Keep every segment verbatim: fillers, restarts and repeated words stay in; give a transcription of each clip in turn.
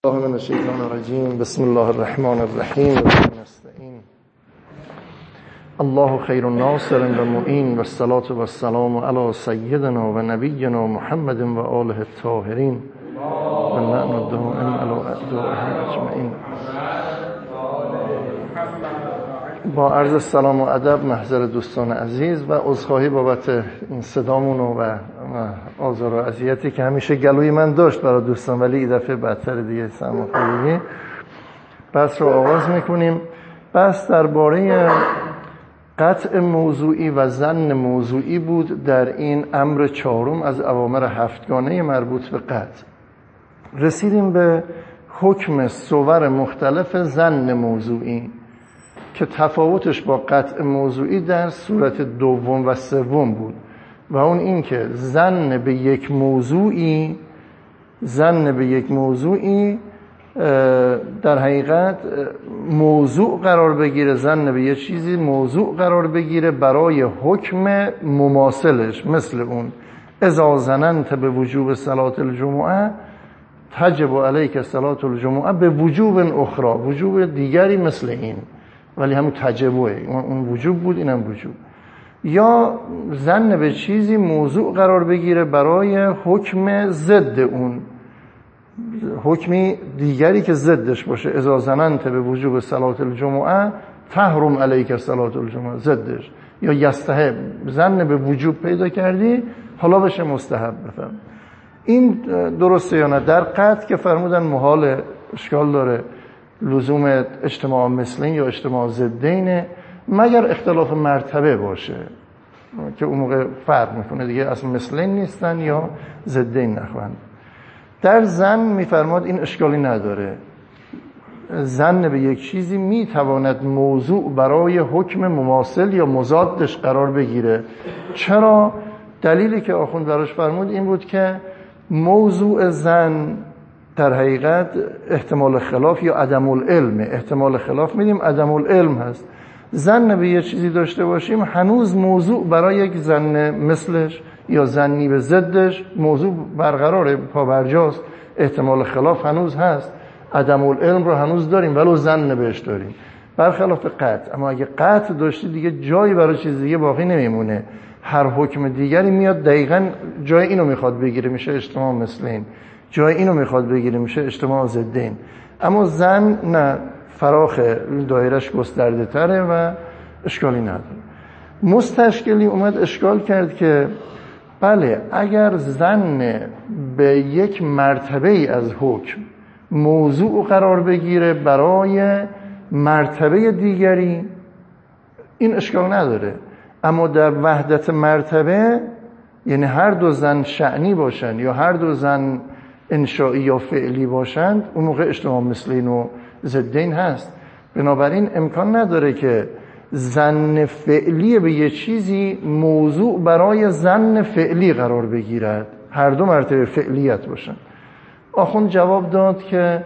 الله من الشیطان الرجیم. بسم الله الرحمن الرحیم. و نستعین. الله خیر الناصر و معین و الصلاة و السلام علی سیدنا و نبینا محمد و آله الطاهرین و لعن الدائم علی اعدائهم اجمعین. با عرض سلام و ادب محضر دوستان عزیز و عذرخواهی بابت این صدامون و آزار و اذیتی که همیشه گلوی من داشت برای دوستان، ولی این دفعه بدتر دیگه. سرماخوردگی. بحث رو آغاز میکنیم. بحث درباره قطع موضوعی و ظن موضوعی بود در این امر چهارم از اوامر هفتگانه مربوط به قطع. رسیدیم به حکم صور مختلف ظن موضوعی که تفاوتش با قطع موضوعی در صورت دوم و سوم بود و اون این که ظن به یک موضوعی ظن به یک موضوعی در حقیقت موضوع قرار بگیره، ظن به یک چیزی موضوع قرار بگیره برای حکم مماثلش. مثل اون اذا ظننت به وجوب صلاة الجمعه تجب علیک صلاة الجمعه به وجوب اخرى، وجوب دیگری مثل این، ولی همون تجبه، اون وجوب بود اینم وجوب. یا ظن به چیزی موضوع قرار بگیره برای حکم ضد اون، حکمی دیگری که ضدش باشه. اذا ظننت به وجوب صلاة الجمعه تحرم علیک صلاة الجمعه، ضدش. یا یستحب، ظن به وجوب پیدا کردی حالا بشه مستحب. بفهم این درسته یا نه؟ در قطع که فرمودن محال، اشکال داره، لزوم اجتماع مثلین یا اجتماع ضدینه مگر اختلاف مرتبه باشه که اون موقع فرق میکنه دیگه، اصلا مثلین نیستن یا ضدین نخواهند. در ظن میفرماد این اشکالی نداره، ظن به یک چیزی میتواند موضوع برای حکم مماثل یا مضادش قرار بگیره. چرا؟ دلیلی که آخوند براش فرمود این بود که موضوع ظن در حقیقت احتمال خلاف یا عدم العلم. احتمال خلاف میدیم عدم العلم هست. ظن به یه چیزی داشته باشیم هنوز موضوع برای یک ظن مثلش یا ظنی به ضدش موضوع برقراره، پابرجاست. احتمال خلاف هنوز هست، عدم العلم رو هنوز داریم ولو ظن بهش داریم، برخلاف قطع. اما اگه قطع داشتی دیگه جایی برای چیز دیگه باقی نمیمونه، هر حکم دیگری میاد دقیقاً جای اینو میخواد بگیره، میشه اجتماع مثلین. جای اینو میخواد بگیره، میشه اجتماع ضدین. اما ظن نه، فراخ، دایرش گسترده تره و اشکالی نداره. مستشکلی اومد اشکال کرد که بله اگر ظن به یک مرتبه ای از حکم موضوع قرار بگیره برای مرتبه دیگری این اشکال نداره، اما در وحدت مرتبه، یعنی هر دو ظن شأنی باشن یا هر دو ظن انشائی یا فعلی باشند، اون موقع اجتماع مثلین و ضدین هست. بنابراین امکان نداره که ظن فعلی به یه چیزی موضوع برای ظن فعلی قرار بگیرد، هر دو مرتبه فعلیت باشن. آخوند جواب داد که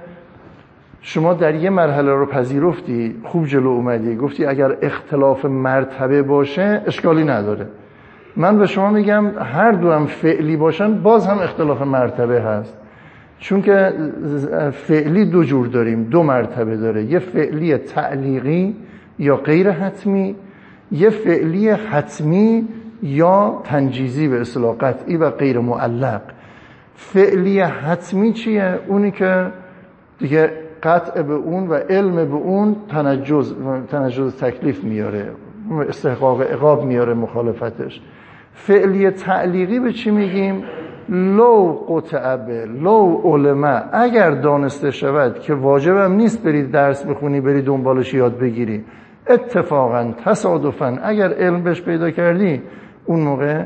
شما در یه مرحله رو پذیرفتی، خوب جلو اومدی، گفتی اگر اختلاف مرتبه باشه اشکالی نداره. من به شما میگم هر دو هم فعلی باشن باز هم اختلاف مرتبه هست، چون که فعلی دو جور داریم، دو مرتبه داره. یه فعلی تعلیقی یا غیر حتمی، یه فعلی حتمی یا تنجیزی به اصطلاح قطعی و غیر معلق. فعلی حتمی چیه؟ اونی که دیگه قطع به اون و علم به اون تنجز تنجز تکلیف میاره، استحقاق عقاب میاره مخالفتش. فعلی تعلیقی به چی میگیم؟ لو قطع به لو علمه، اگر دانسته شود که واجبم نیست بری درس بخونی، بری دنبالش یاد بگیری، اتفاقا تصادفا اگر علم بهش پیدا کردی، اون موقع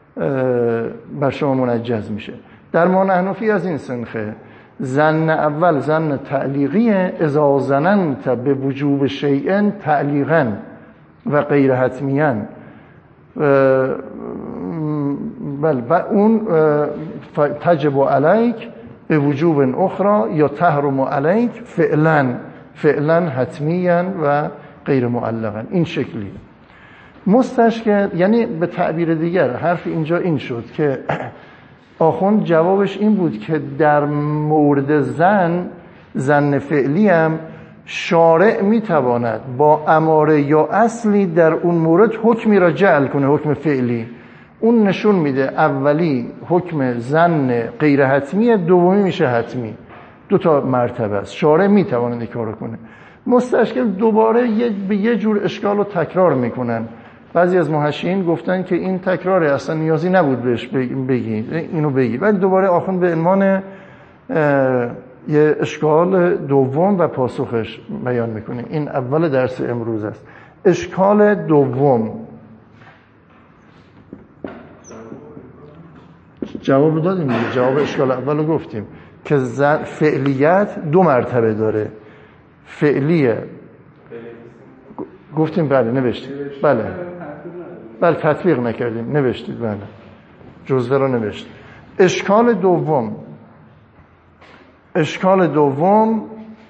بر شما منجز میشه. در ما نحنفی از این سنخه ظن اول ظن تعلیقیه، اذا ظننت به وجوب شیء تعلیقا و غیر حتمیاً، بل اون تجب علیک به وجوب اخرى یا تحرم علیک فعلا فعلا حتمیاً و غیر معلقاً. این شکلی مستشکل، یعنی به تعبیر دیگر حرف اینجا این شد که آخوند جوابش این بود که در مورد زن ظن فعلی هم شارع میتواند با اماره یا اصلی در اون مورد حکمی را جعل کنه، حکم فعلی. اون نشون میده اولی حکم ظن غیر حتمیه، دومی میشه حتمی. دو تا مرتبه است. شارع میتواند این کارو کنه. مستشکل دوباره یه به یه جور اشکال رو تکرار میکنن. بعضی از محشیین گفتن که این تکراره، اصلا نیازی نبود بهش بگی اینو بگی، ولی دوباره آخوند به عنوان یه اشکال دوم و پاسخش بیان میکنه. این اول درس امروز است. اشکال دوم جواب رو دادیم، جواب اشکال اول رو گفتیم که فعلیت دو مرتبه داره. فعلیه گفتیم، بله نوشتیم، بله بله تطبیق نکردیم، نوشتید، بله جزوه رو نوشتیم. اشکال دوم اشکال دوم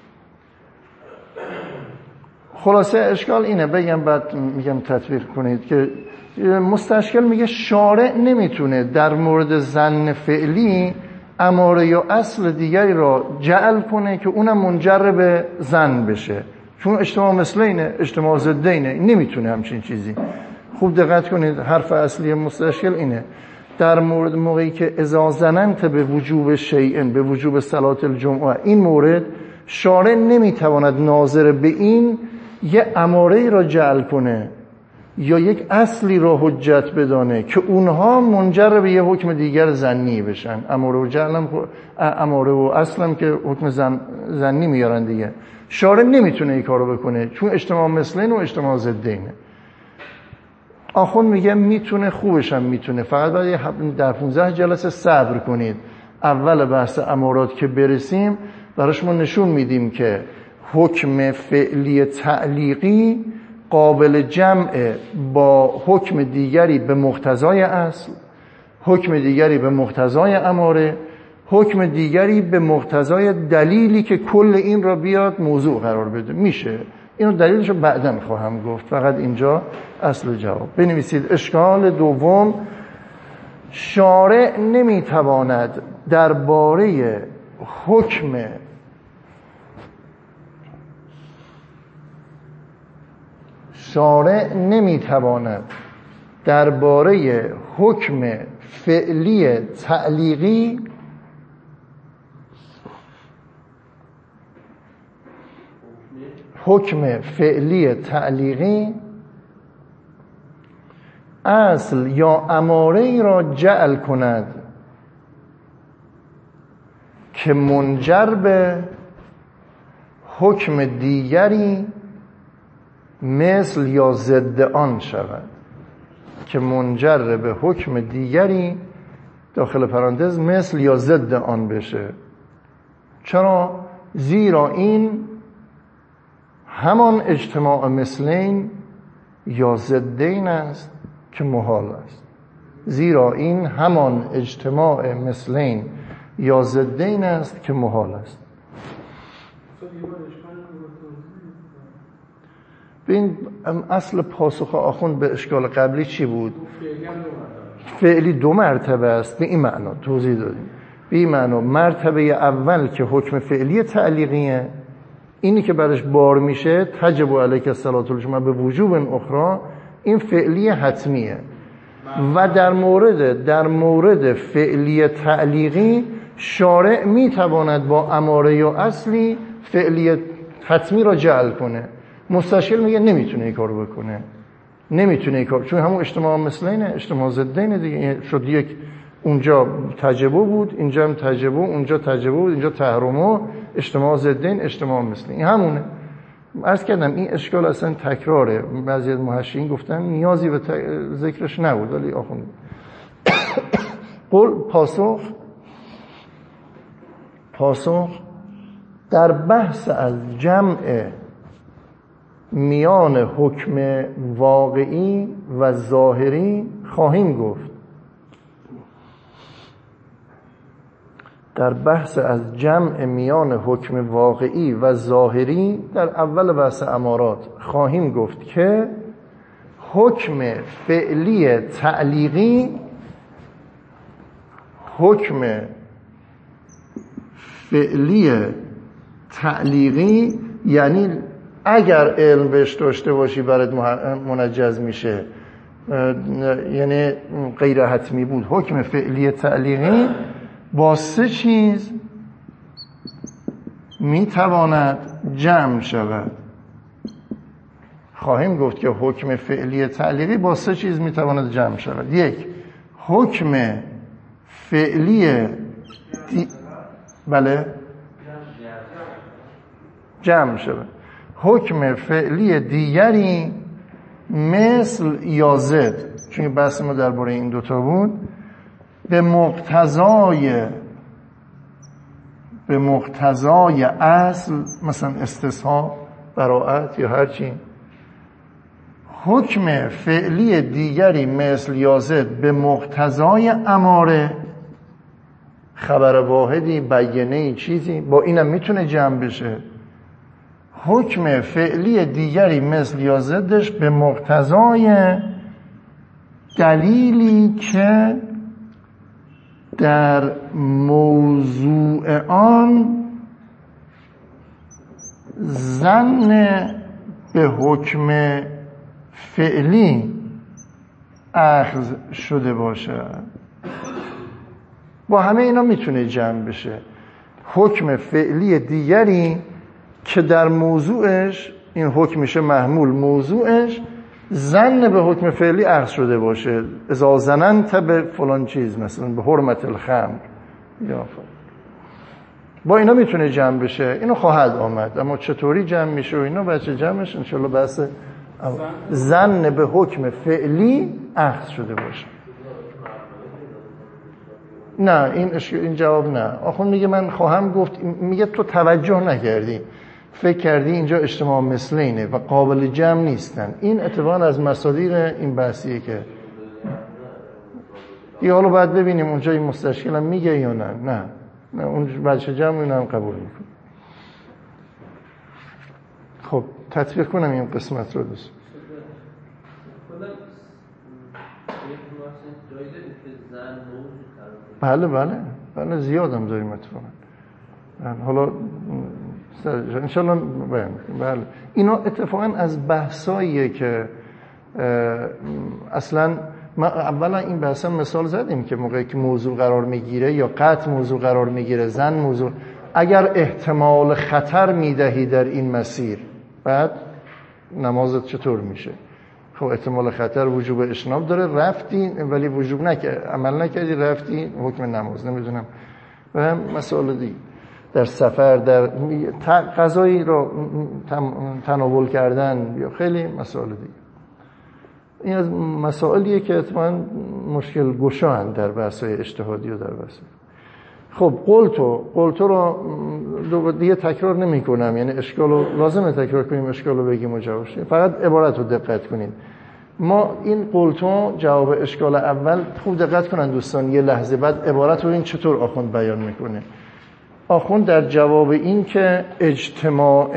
خلاصه اشکال اینه، بگم بعد میگم تطبیق کنید، که مستشکل میگه شارع نمیتونه در مورد ظن فعلی اماره یا اصل دیگری را جعل کنه که اونم منجر به ظن بشه، چون اجتماع مثلینه، اجتماع ضدینه، نمیتونه همچین چیزی. خوب دقت کنید، حرف اصلی مستشکل اینه در مورد موقعی که اذا ظننت به وجوب شیئن، به وجوب صلات الجمعه، این مورد شارع نمیتواند ناظر به این یه اماره را جعل کنه یا یک اصلی را حجت بدانه که اونها منجر به یه حکم دیگر ظنی بشن. اماره و جعلم، اماره و اصلم که حکم ظنی میارن دیگه. شارع نمیتونه این کارو بکنه چون اجتماع مثلین و اجتماع ضدینه. آخوند میگه میتونه، خوبش هم میتونه، فقط باید در پانزده جلسه صبر کنید. اول بحث امارات که برسیم براش ما نشون میدیم که حکم فعلی تعلیقی قابل جمع با حکم دیگری به مقتضای اصل، حکم دیگری به مقتضای اماره، حکم دیگری به مقتضای دلیلی که کل این را بیاد موضوع قرار بده. میشه اینو دلیلشو بعداً خواهم گفت، فقط اینجا اصل جواب بنویسید. اشکال دوم، شارع نمیتواند درباره حکم شارع نمیتواند درباره حکم فعلی تعلیقی حکم فعلی تعلیقی اصل یا اماره ای را جعل کند که منجر به حکم دیگری مثل یا ضد آن شود، که منجر به حکم دیگری داخل پرانتز مثل یا ضد آن بشه. چرا؟ زیرا این همان اجتماع مثلین یا ضدین است که محال است. زیرا این همان اجتماع مثلین یا ضدین است که محال است. ببین اصل پاسخ آخوند به اشکال قبلی چی بود؟ فعلی دو مرتبه است. به این معنا توضیح دادیم. به این معنا مرتبه اول که حکم فعلی تعلیقیه، اینی که برش بار میشه تجب علیک الصلاة الجمعه به وجوب اخرى، این فعلی حتمیه. و در مورد در مورد فعلی تعلیقی شارع میتواند با اماره یا اصلی فعلی حتمی را جعل کنه. مستشکل میگه نمیتونه این کارو بکنه، نمیتونه این کار، چون همون اجتماع مثلینه، اجتماع ضدینه دیگه. شد یک اونجا تجبه بود، اینجا هم تجبه، اونجا تجبه بود، اینجا تحرمه، اجتماع ضدین، اجتماع مثلین، این همونه. عرض کردم این اشکال اصلا تکراره. بعضی از محشیین گفتن نیازی به ذکرش نبود، ولی آخوند قول پاسخ پاسخ در بحث از جمع میان حکم واقعی و ظاهری خواهیم گفت. در بحث از جمع میان حکم واقعی و ظاهری در اول بحث امارات خواهیم گفت که حکم فعلی تعلیقی حکم فعلی تعلیقی یعنی اگر علم بهش داشته باشی برات منجز میشه، یعنی غیر حتمی بود. حکم فعلی تعلیقی با سه چیز میتواند جمع شود. خواهیم گفت که حکم فعلی تعلیقی با سه چیز میتواند جمع شود. یک، حکم فعلی دی... بله جمع شود. حکم فعلی دیگری مثل یا ضد، چون بحث ما درباره این دوتا بود، به مقتضای به مقتضای اصل، مثلا استصحاب، براءت یا هر چی. حکم فعلی دیگری مثل یا ضد به مقتضای اماره، خبر واحدی، بیانه چیزی، با اینم میتونه جمع بشه. حکم فعلی دیگری مثل یا ضدش به مقتضای دلیلی که در موضوع آن ظن به حکم فعلی اخذ شده باشه. با همه اینا میتونه جمع بشه. حکم فعلی دیگری که در موضوعش، این حکم میشه محمول، موضوعش ظن به حکم فعلی اخذ شده باشه. اذا ظننت به فلان چیز، مثلا به حرمت الخمر یا فلان. با اینا میتونه جمع بشه. اینو خواهد آمد، اما چطوری جمع میشه و اینا بچه جمعش انشالله بحث ظن به حکم فعلی اخذ شده باشه. نه این این جواب نه. آخون میگه من خواهم گفت، میگه تو توجه نکردی، فکر کردی اینجا اجتماع مثلینه و قابل جمع نیستن. این اتفاقا از مصادیق این بحثیه که دیگه حالا باید ببینیم اونجا این مستشکل هم میگه یا نه. نه نه اون بچه جمع اینو هم قبول میکنه. خب تطبیق کنم این قسمت رو دوست. بله بله بله زیادم داریم اتفاقا. حالا انشالله بیان. بله اینا اتفاقا از بحثاییه که اصلا ما اولا این بحثا مثال زدیم که موقعی که موضوع قرار میگیره یا قطع موضوع قرار میگیره، زن موضوع، اگر احتمال خطر میدهی در این مسیر، بعد نمازت چطور میشه؟ خب احتمال خطر وجوب اجتناب داره، رفتی ولی وجوب نکرد، عمل نکردی، رفتی حکم نماز. نمیدونم و هم مسائل دیگه در سفر، در غذایی رو تناول کردن یا خیلی مسائل دیگه. این از مسائلیه که اتفاقاً مشکل گشاهند در بحث‌های اجتهادی و در بحث. خب قلتو قلتو رو دیگه تکرار نمی کنم، یعنی اشکال رو لازمه تکرار کنیم، اشکال رو بگیم و جوابش. فقط عبارت رو دقت کنید. ما این قلتو جواب اشکال اول، خوب دقت کنن دوستان یه لحظه، بعد عبارت رو این چطور آخوند بیان میکنه. آخوند در جواب این که اجتماع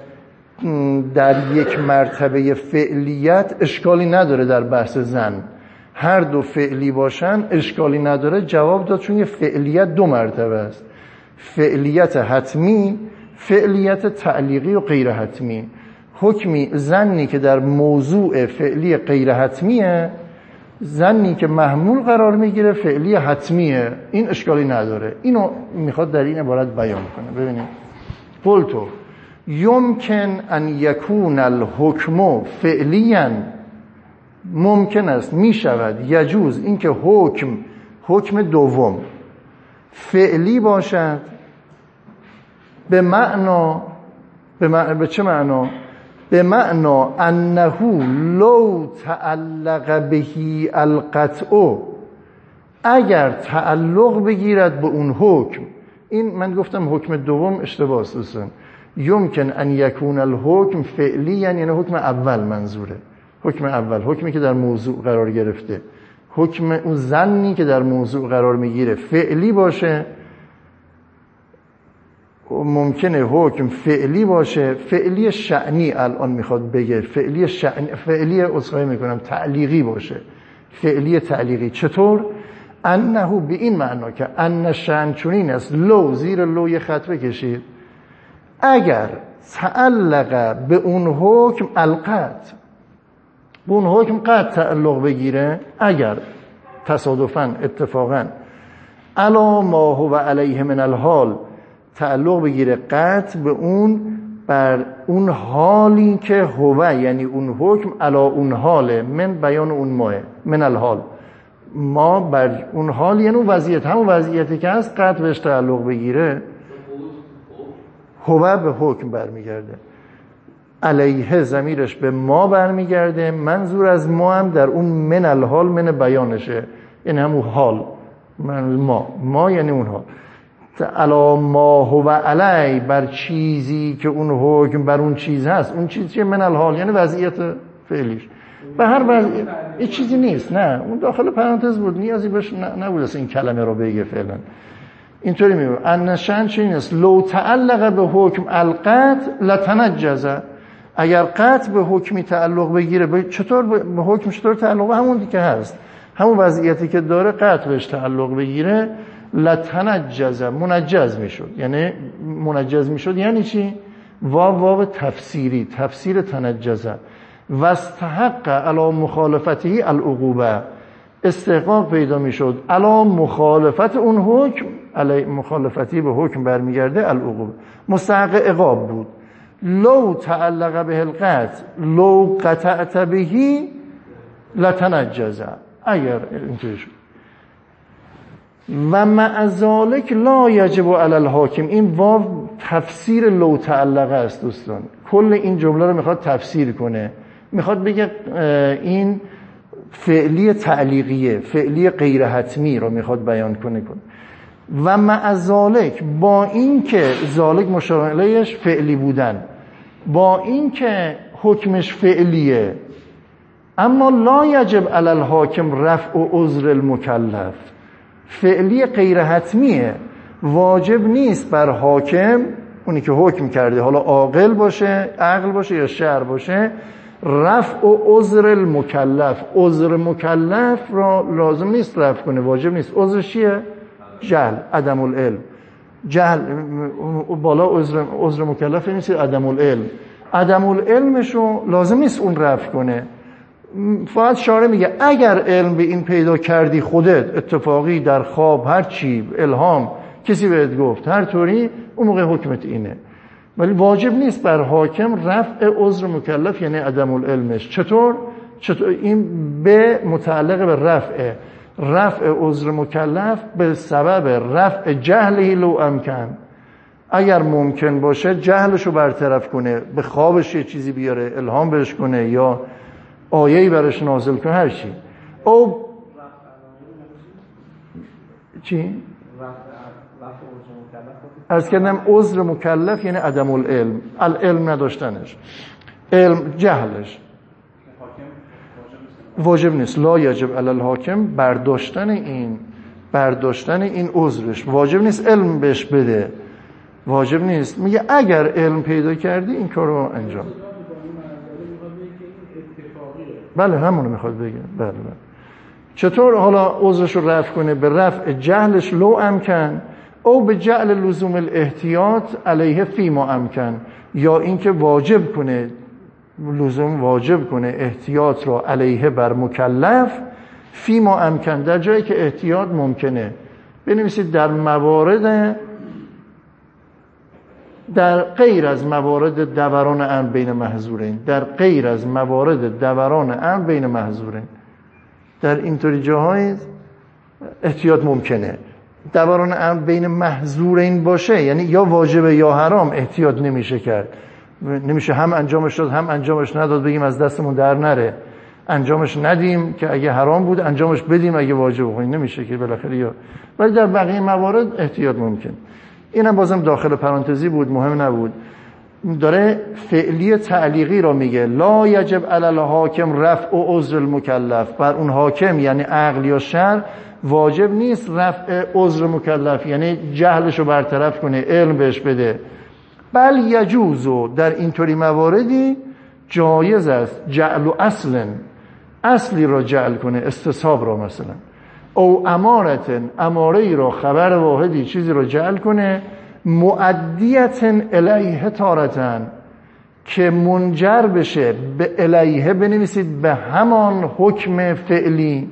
در یک مرتبه فعلیت اشکالی نداره در بحث زن، هر دو فعلی باشن اشکالی نداره، جواب داد چون یه فعلیت دو مرتبه است، فعلیت حتمی، فعلیت تعلیقی و غیر حتمی. حکمی زنی که در موضوع فعلی غیر حتمیه، زنی که محمول قرار میگیره فعلی حتمیه، این اشکالی نداره. اینو میخواد در این عبارت بیان کنه. ببینید قلتو یمکن ان یکون الحکم فعلیا، ممکن است، می شود، یجوز، این که حکم حکم دوم فعلی باشد، به معنا به, معنی، به چه معنا؟ به معنا انه لو تعلق بهی القطع، اگر تعلق بگیرد به اون حکم. این من گفتم حکم دوم اشتباه است دوستان. یمکن ان یکون الحکم فعلی، یعنی حکم اول منظوره، حکم اول، حکمی که در موضوع قرار گرفته، حکم اون زنی که در موضوع قرار میگیره فعلی باشه. ممکنه حکم فعلی باشه، فعلی شأنی الان میخواد بگه، فعلی شأنی، فعلی اصلاحی میکنم تعلیقی باشه، فعلی تعلیقی. چطور؟ انه به این معنا که ان شأن چنین است، لو، زیر لو یه خط بکشید، اگر تعلق به اون حکم القطع، به اون حکم قطع تعلق بگیره، اگر تصادفاً اتفاقاً علا ما هو علیه من الحال تعلق بگیره قطع به اون، بر اون حالی که هو یعنی اون حکم علا اون حاله، من بیان اون ماه، من الحال ما بر اون حال یعنی اون وضعیت، همون وضعیتی که هست قطع بهش تعلق بگیره، هو به حکم برمیگرده، علیه ضمیرش به ما برمیگرده، منظور از ما هم در اون من الحال من بیانشه، یعنی همون حال، من ما ما یعنی اون حال. علا ما هو علی بر چیزی که اون حکم بر اون چیز هست، اون چیز چیه؟ من الحال یعنی وضعیت فعلیش، به هر وضعیت این چیزی نیست، نه اون داخل پرانتز بود، نیازی بهش نبود اصلا این کلمه رو بگه فعلا. اینطوری میگه انشان چی است؟ لو تعلق به حکم القطع لتنجز، اگر قطع به حکمی تعلق بگیره، به چطور به حکم چطور تعلق؟ همون که هست، همون وضعیتی که داره قطع بهش تعلق بگیره، لتنجز منجز میشد، یعنی منجز میشد یعنی چی؟ واو واو تفسیری، تفسیر تنجزه، واستحق علی مخالفته العقوبه، استحقاق پیدا میشد علی مخالفت اون حکم، علی مخالفتی به حکم برمیگرده العقوبه، مستحق عقاب بود. لو تعلق به القطع لو قطعت بهی لتنجز، اگر اینطوری شد. و مع ذلک لا یجب علی الحاکم، این واو تفسیر لو تعلق است دوستان، کل این جمله رو میخواد تفسیر کنه، میخواد بگه این فعلی تعلیقیه، فعلی غیر حتمی رو میخواد بیان کنه کنه و مع ذلک، با این که ذالک مشار الیهش فعلی بودن، با این که حکمش فعلیه، اما لا یجب علی الحاکم رفع و عذر المکلف، فعلی غیر حتمیه، واجب نیست بر حاکم، اونی که حکم کرده، حالا عاقل باشه، عقل باشه یا شرع باشه، رفع و عذر المکلف، عذر مکلف را لازم نیست رفع کنه، واجب نیست. عذر چیه؟ جهل، عدم العلم، جهل بالا عذر عذر مکلف نیست، عدم العلم، عدم العلمشو لازم نیست اون رفع کنه. فقط شارع میگه اگر علم به این پیدا کردی خودت، اتفاقی در خواب، هر چی، الهام، کسی بهت گفت، هر طوری، اون موقع حکمت اینه، ولی واجب نیست بر حاکم رفع عذر مکلف یعنی عدم العلمش. چطور؟ چطور این به متعلق به رفع رفع عذر مکلف به سبب رفع جهلی لو امکن، اگر ممکن باشه جهلشو برطرف کنه، به خوابش یه چیزی بیاره، الهام بهش کنه یا آیه‌ای برش نازل کنه، هر چی. او چی؟ عرض کردم عذر مکلف یعنی عدم العلم، العلم نداشتنش، علم جهلش واجب نیست. لا یجب علی الحاکم برداشتن این برداشتن این عذرش، واجب نیست علم بهش بده، واجب نیست. میگه اگر علم پیدا کردی این کارو انجام. بله همونو میخواد بگه. بله بله. چطور حالا عذرش رو رفع کنه؟ به رفع جهلش لو امکن، او به جعل لزوم الاحتیاط علیه فی ما امکن، یا اینکه واجب کنه، لزوم واجب کنه احتیاط رو علیه بر مکلف فی ما امکن، در جایی که احتیاط ممکنه. بنویسید در موارد، در غیر از موارد دوران امر بین محظورین، در غیر از موارد دوران امر بین محظورین، در اینطوری جاهای احتیاط ممکنه. دوران امر بین محظورین باشه یعنی یا واجبه یا حرام، احتیاط نمیشه کرد، نمیشه هم انجامش داد هم انجامش نداد، بگیم از دستمون در نره، انجامش ندیم که اگه حرام بود، انجامش بدیم اگه واجب بود، نمیشه که بالاخره. یا ولی در بقیه موارد احتیاط ممکن. اینم بازم داخل پرانتزی بود، مهم نبود. داره فعلی تعلیقی رو میگه، لا یجب علی الحاکم رفع و عذر المکلف، بر اون حاکم یعنی عقل یا شرع واجب نیست رفع عذر مکلف یعنی جهلش رو برطرف کنه، علم بهش بده، بل یجوزو در اینطوری مواردی جایز است جعل و اصلا، اصلی رو جعل کنه، استصحاب رو مثلا، او امارتن، اماره ای رو، خبر واحدی چیزی رو جعل کنه، مؤدیتن الیه تارتن که منجر بشه به الیه، بنویسید به همان حکم فعلی،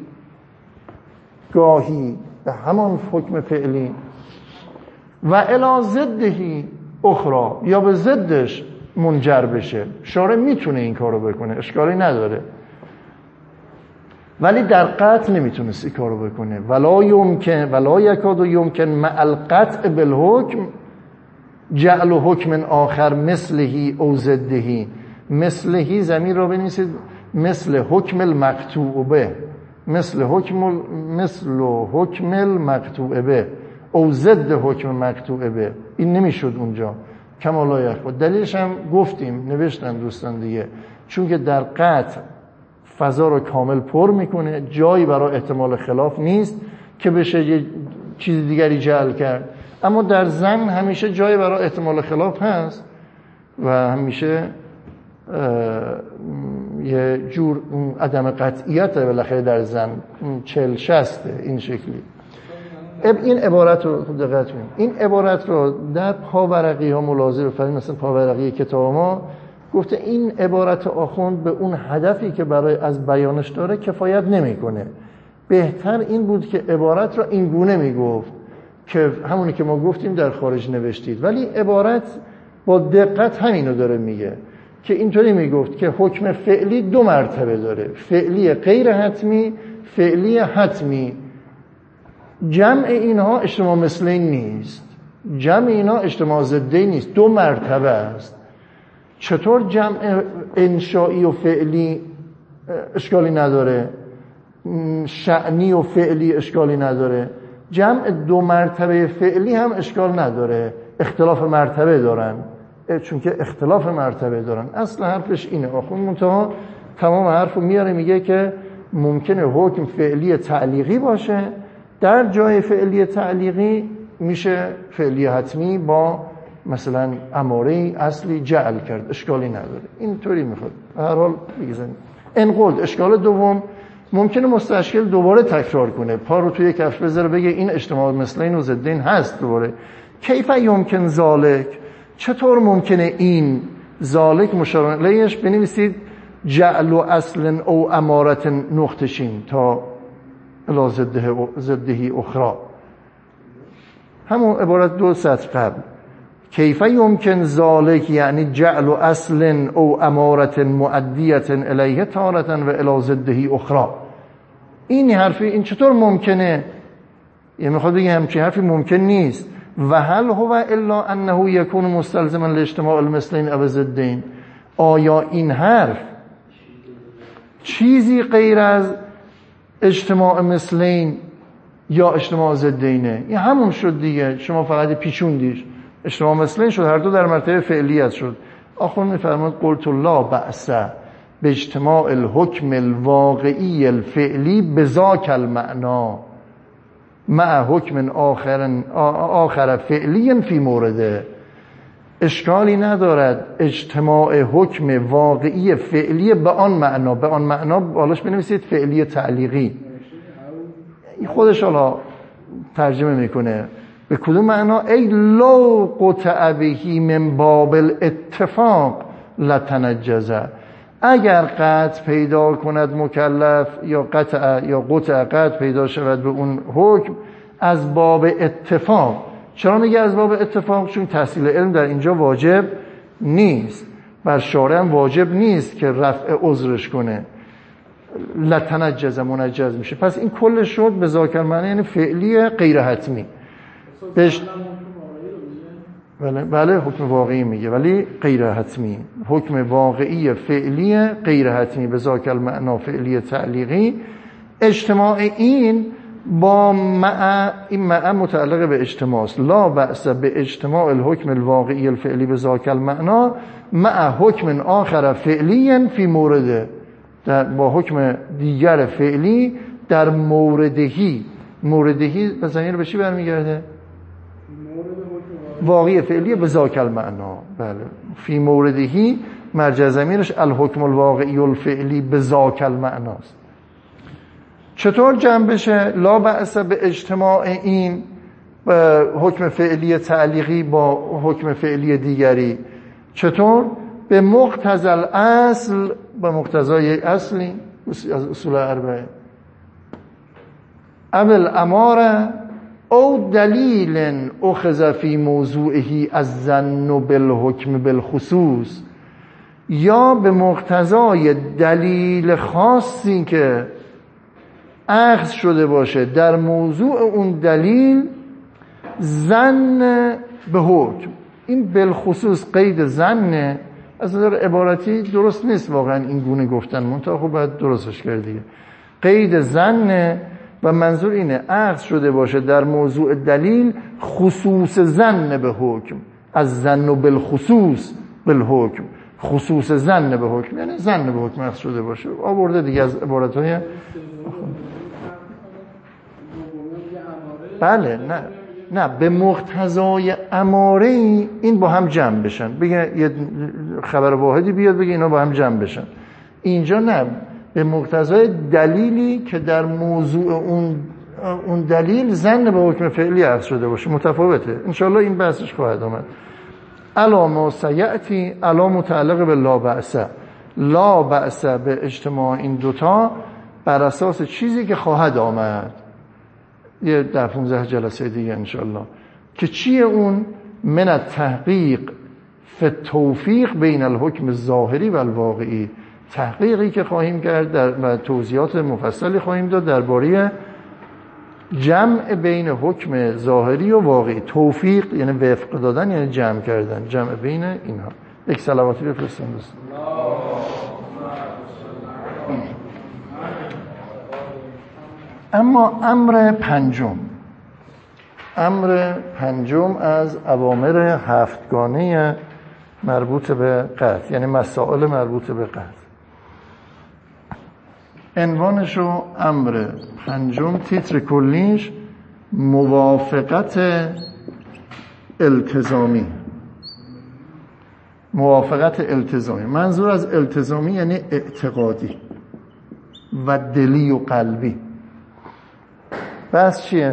گاهی به همان حکم فعلی، و الی ضدهی اخرى، یا به ضدش منجر بشه. شارع میتونه این کارو بکنه، اشکالی نداره، ولی در قطع نمیتونست این کارو بکنه. ولا یمکن ولا یکاد یمکن مع القطع بالحکم جعل حکم آخر مثلهی او ضدهی. مثلهی ضمیر رو بنویسید مثل حکم المقطوع به، مثل حکم مثل حکم المقطوع به او ضد حکم مقطوع به. این نمیشد اونجا، کما لا یکاد. دلیلش هم گفتیم، نوشتن دوستان دیگه، چون که در قطع فضا رو کامل پر میکنه، جایی برای احتمال خلاف نیست که بشه یه چیز دیگری جعل کرد. اما در ضمن همیشه جایی برای احتمال خلاف هست و همیشه یه جور عدم قطعیت بالاخره در ضمن چل شسته این شکلی. این عبارت رو دقت کنید، این عبارت رو در پاورقی ها ملاحظه بفرمایید، مثلا پاورقی کتاب ما گفته این عبارت آخوند به اون هدفی که برای از بیانش داره کفایت نمیکنه. بهتر این بود که عبارت رو این گونه میگفت که همونی که ما گفتیم در خارج نوشتید، ولی عبارت با دقت همینو داره میگه که اینطوری میگفت که حکم فعلی دو مرتبه داره، فعلی غیر حتمی، فعلی حتمی. جمع اینها اجتماع مثلین نیست، جمع اینها اجتماع ضدین نیست، دو مرتبه است. چطور جمع انشائی و فعلی اشکالی نداره، شأنی و فعلی اشکالی نداره، جمع دو مرتبه فعلی هم اشکال نداره، اختلاف مرتبه دارن، چون که اختلاف مرتبه دارن. اصل حرفش اینه. آخوند منتها تمام حرف رو میاره، میگه که ممکنه حکم فعلی تعلیقی باشه، در جای فعلی تعلیقی میشه فعلی حتمی با مثلا اماره اصلی جعل کرد، اشکالی نداره. اینطوری میخواد هر حال بگذاریم. انقلد اشکال دوم، ممکنه مستشکل دوباره تکرار کنه، پا رو توی کفش بذاره بگه این اجتماع مثلین و ضدین هست دوباره. کیف یمکن ذالک، چطور ممکنه این ذالک مشار الیهش بنویسید جعل و اصل او امارت نقطشین تا الی ضدهی اخرى، همون عبارت دو سطر قبل. کیف یمکن ذالک یعنی جعل و اصل او امارت مؤدیت الیه تارة و الی ضدهی اخرى. این حرفی این چطور ممکنه؟ یعنی میخواد بگه همچین حرفی ممکن نیست. و هل هو الا انه یکون مستلزما لاجتماع المثلین او ضدین، آیا این حرف چیزی غیر از اجتماع مثلین یا اجتماع ضدینه؟ این همون شد دیگه، شما فقط پیچوندیش، اجتماع مثلین شد، هر دو در مرتبه فعلیت شد. آخوند میفرماد قلت لا بأس باجتماع الحکم الواقعی الفعلی بذاک المعنا مع حکم آخر آخر فعلی فی مورده. اشکالی ندارد اجتماع حکم واقعی فعلی به آن معنا، به آن معنا بالاش بنویسید فعلی تعلیقی، خودش حالا ترجمه میکنه به کدوم معنا. ای لو قطع بهی من باب الاتفاق لتنجزه، اگر قطع پیدا کند مکلف یا قطع یا قطع قطع پیدا شود به اون حکم از باب اتفاق. چرا میگه از باب اتفاق؟ چون تحصیل علم در اینجا واجب نیست، بر شارع هم واجب نیست که رفع عذرش کنه، لتنجز منجز میشه. پس این کل شد به ذاکر معنی، یعنی فعلی غیر حتمی. بهش بله بله حکم واقعی میگه ولی غیر حتمی، حکم واقعی فعلی غیر حتمی به ذاکر معنا فعلی تعلیقی. اجتماع این با مع، این مع متعلق به اجتماع است. لا بأس به اجتماع الحکم الواقعی الفعلی به ذاکر معنا مع حکم آخر فعلی فی مورده، در با حکم دیگر فعلی در موردهی. موردهی به ضمیر به چی برمیگرده؟ واقعی فعلی به ذاکر معنا. بله، فی موردهی مرجع ضمیرش الحکم الواقعی الفعلی به ذاکر معناست. چطور جمع بشه؟ لا بأس به اجتماع این، حکم فعلی تعلیقی با حکم فعلی دیگری. چطور؟ به مقتضی الاصل، به مقتضای اصلی از اصول اربعه، اول اماره او دلیل اخذ فی موضوعه از ظن بالحکم بالخصوص، یا به مقتضای دلیل خاصی که اخذ شده باشه در موضوع اون دلیل ظن به حکم. این بالخصوص قید ظن از نظر عبارتی درست نیست واقعا این گونه گفتن، منتها خب باید درستش کرد دیگه. قید ظن و منظور اینه اخذ شده باشه در موضوع دلیل خصوص ظن به حکم، از ظن و بالخصوص بالحکم، خصوص ظن به حکم یعنی ظن به حکم اخذ شده باشه. آورده دیگه از عبارتهای بله نه نه به مقتضای اماره این با هم جمع بشن، بگه یه خبر واحدی بیاد بگه اینا با هم جمع بشن. اینجا نه، به مقتضای دلیلی که در موضوع اون اون دلیل ظن به حکم فعلی اخذ شده باشه. متفاوته. انشالله این بحثش خواهد آمد. الا ما سیأتی، الا متعلق به لا بأس، لا بأس به اجتماع این دوتا بر اساس چیزی که خواهد آمد یه در پونزده جلسه دیگه انشالله، که چیه اون؟ من التحقیق فی التوفیق بین الحکم الظاهری و الواقعی، تحقیقی که خواهیم کرد در و توضیحات مفصلی خواهیم داد درباره جمع بین حکم ظاهری و واقعی. توفیق یعنی وفق دادن، یعنی جمع کردن، جمع بین اینها. یک صلواتی بفرستیم دوست. اما امر پنجم، امر پنجم از اوامر هفتگانه مربوط به قطع، یعنی مسائل مربوط به قطع. عنوانشو امر پنجم، تیتر کلیش موافقت التزامی. موافقت التزامی، منظور از التزامی یعنی اعتقادی و دلی و قلبی. بس چیه؟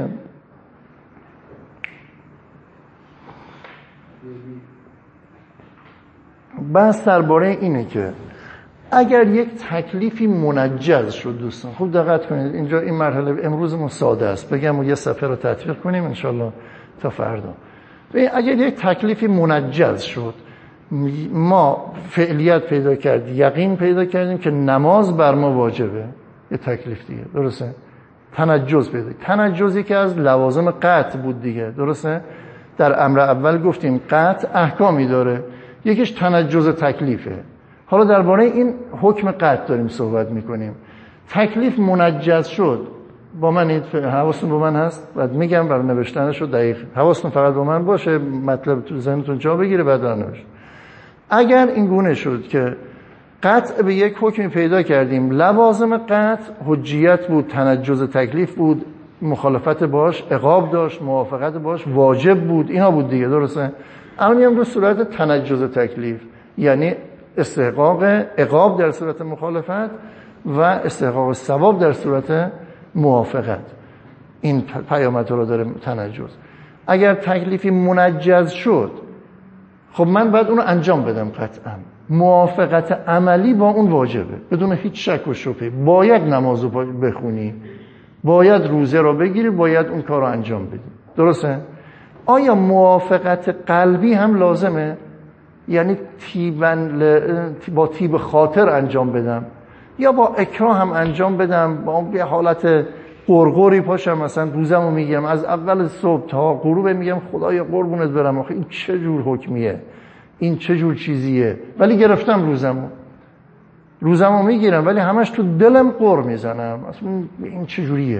بس درباره اینه که اگر یک تکلیفی منجز شد، دوستان خوب دقت کنید اینجا این مرحله امروز ما ساده است، بگم و یه صفحه رو تطبیق کنیم انشالله تا فردا. اگر یک تکلیفی منجز شد، ما فعلیت پیدا کردیم، یقین پیدا کردیم که نماز بر ما واجبه، یه تکلیف دیگه، درسته؟ تنجز پیدا، تنجزی که از لوازم قطع بود دیگه، درسته؟ در امر اول گفتیم قطع احکامی داره، یکیش تنجز تکلیفه. حالا درباره این حکم قطع داریم صحبت میکنیم. تکلیف منجز شد، با من این حواستون با من هست؟ بعد میگم برای نوشتنش رو دقیق، حواستون فقط با من باشه، مطلب تو ذهنتون جا بگیره بعد نوشت. اگر این گونه شد که قطع به یک حکمی پیدا کردیم، لوازم قطع حجیت بود، تنجز تکلیف بود، مخالفت باش عقاب داشت، موافقت باش واجب بود، اینا بود دیگه، درسته؟ اما میام به صورت تنجز تکلیف، یعنی استحقاق عقاب در صورت مخالفت و استحقاق ثواب در صورت موافقت. این پیامد رو داره تنجز. اگر تکلیفی منجز شد، خب من باید اونو انجام بدم قطعا. موافقت عملی با اون واجبه بدون هیچ شک و شبهه. باید نماز رو بخونی، باید روزه رو بگیری، باید اون کار رو انجام بدی، درسته؟ آیا موافقت قلبی هم لازمه؟ یعنی تیبن با تیب خاطر انجام بدم یا با اکراه هم انجام بدم، با یه حالت قرقری پاشم مثلا روزمو میگم از اول صبح تا غروب میگم خدایا قربونت برم، آخه این چه جور حکمیه، این چه جور چیزیه، ولی گرفتم روزمو روزمو میگیرم ولی همش تو دلم قر میزنم، اصلا این چه جوریه؟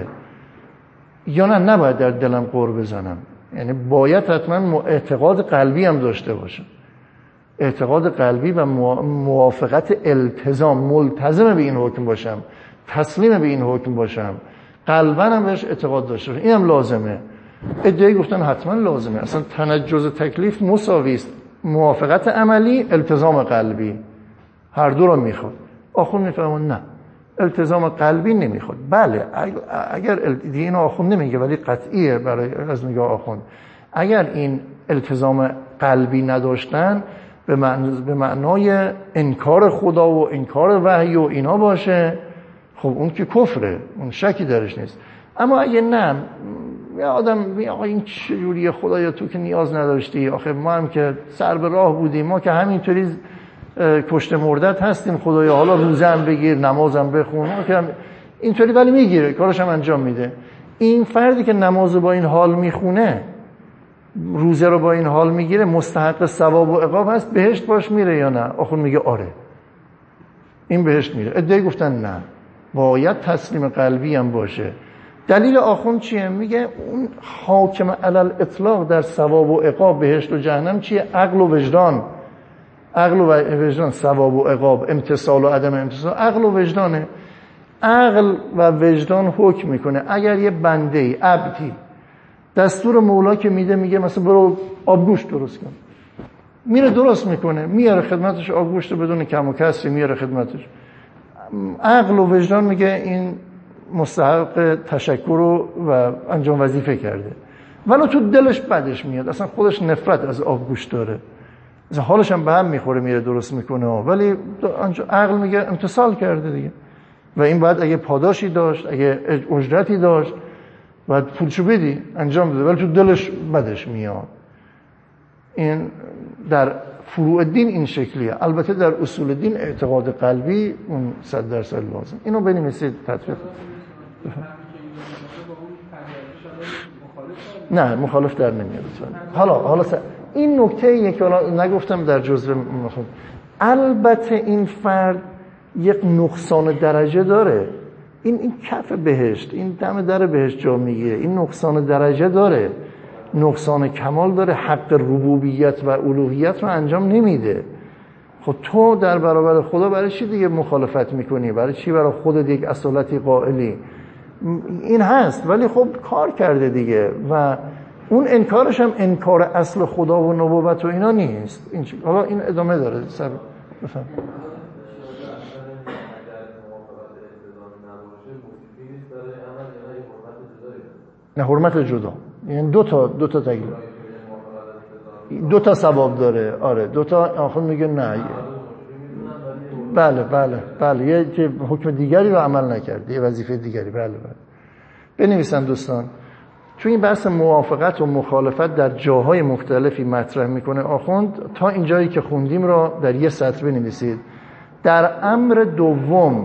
یا نه نباید در دلم قر بزنم، یعنی باید حتما اعتقاد قلبی هم داشته باشم، اعتقاد قلبی و موافقت التزام، ملتزم به این حکم باشم، تسلیم به این حکم باشم، قلبا هم بهش اعتقاد داشته باشم، این هم لازمه. ادعای گفتن حتما لازمه، اصلا تنجز تکلیف مساوی است، موافقت عملی التزام قلبی، هر دو رو میخواد. آخون میفهمون نه، التزام قلبی نمیخواد. بله اگر دیگه این آخوند نمیگه ولی قطعیه برای از نگاه آخوند، اگر این التزام قلبی نداشتن به معنای به معنای انکار خدا و انکار وحی و اینا باشه، خب اون که کفره، اون شکی درش نیست. اما اگه نه، یا آدم میگه آقا این چجوریه خدایا تو که نیاز نداشتی، آخه ما هم که سر به راه بودیم، ما که همینطوری کشته مردت هستیم، خدایا حالا روزه هم بگیر نمازم بخون، ما که اینطوری، ولی میگیره کارش هم انجام میده. این فردی که نماز با این حال میخونه، روزه رو با این حال میگیره، مستحق ثواب و عقاب هست، بهشت باش میره یا نه؟ آخون میگه آره این بهشت میره. ادعای گفتن نه، باید تسلیم قلبی هم باشه. دلیل آخوند چیه؟ میگه اون حاکم علل اطلاق در ثواب و عقاب بهشت و جهنم چیه؟ عقل و وجدان. عقل و وجدان، ثواب و عقاب، امتصال و عدم امتصال، عقل و وجدانه. عقل و وجدان حکم میکنه. اگر یه بنده ای عبدی دستور مولا که میده، میگه مثلا برو آبگوشت درست کن، میره درست میکنه، میاره خدمتش آبگوشت بدون کم و کسری، میاره خدمتش. عقل و وجدان میگه این مستحق تشکر و انجام وظیفه کرده، ولی تو دلش بدش میاد، اصلا خودش نفرت از آبگوشت داره، مثلا حالش هم به هم میخوره، میره درست میکنه، ولی عقل میگه امتثال کرده دیگه. و این باید اگه پاداشی داشت، اگه اجرتی داشت، باید پولشو بدی، انجام بده، ولی تو دلش بدش میاد. این در فروع دین این شکلیه. البته در اصول دین اعتقاد قلبی اون صد درصد لازم. اینو بنویسید تطبیق. نه مخالف در نمیاد. حالا حالا این نکته یک حالا نگفتم در جزء مخالف. البته این فرد یک نقصان درجه داره. این این کف بهشت، این دم در بهشت جا میگیره، این نقصان درجه داره، نقصان کمال داره، حق ربوبیت و الوهیت رو انجام نمیده. خب تو در برابر خدا برای چی دیگه مخالفت میکنی؟ برای چی برای خودت یک اصالتی قائلی؟ این هست، ولی خب کار کرده دیگه، و اون انکارش هم انکار اصل خدا و نبوت و اینا نیست. این حالا این ادامه داره. سر بفهم. نه حرمت جدا، یعنی دو تا دو تا تکلیف، دو تا ثواب داره. آره دو تا. آخر میگه نه، بله بله بله یه حکم دیگری رو عمل نکرد، یه وظیفه دیگری. بله بله بنویسن دوستان. چون این بحث موافقت و مخالفت در جاهای مختلفی مطرح میکنه آخوند، تا این جایی که خوندیم را در یه سطر بنویسید. در امر دوم،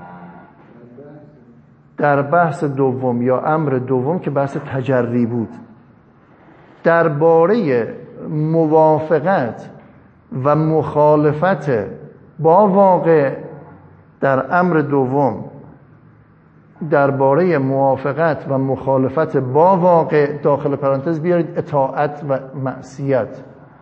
در بحث دوم یا امر دوم که بحث تجری بود، درباره موافقت و مخالفت با واقع، در امر دوم درباره موافقت و مخالفت با واقع، داخل پرانتز بیارید اطاعت و معصیت،